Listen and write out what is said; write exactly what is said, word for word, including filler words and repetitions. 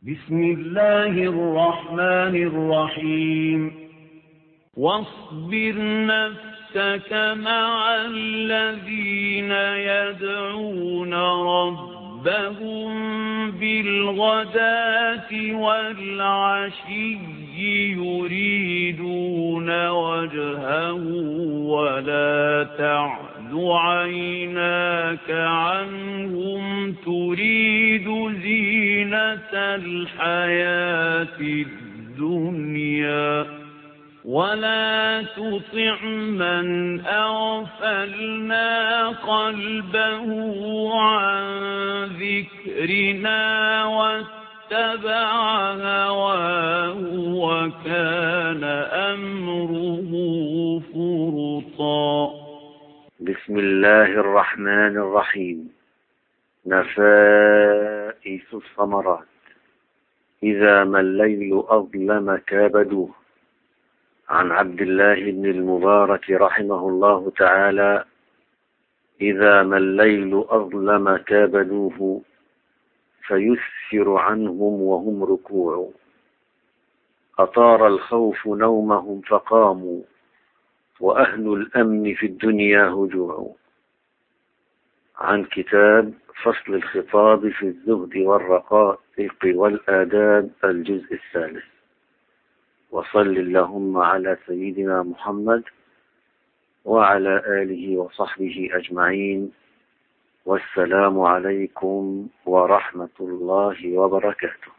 بسم الله الرحمن الرحيم واصبر نفسك مع الذين يدعون ربهم بالغداة والعشي يريدون وجهه ولا تعد عيناك عنهم تريد زينة الحياة الدنيا ولا تطع من أغفلنا قلبه عن ذكرنا واتبع هواه وكان أمره فرطا. بسم الله الرحمن الرحيم. نفائس الثمرات. إذا ما الليل أظلم كابدوه. عن عبد الله بن المبارك رحمه الله تعالى: إذا ما الليل أظلم كابدوه فيسفر عنهم وهم ركوع، أطار الخوف نومهم فقاموا، وأهل الأمن في الدنيا هجوع. عن كتاب فصل الخطاب في الزهد والرقائق والآداب الجزء الثالث. وصل اللهم على سيدنا محمد وعلى آله وصحبه أجمعين، والسلام عليكم ورحمة الله وبركاته.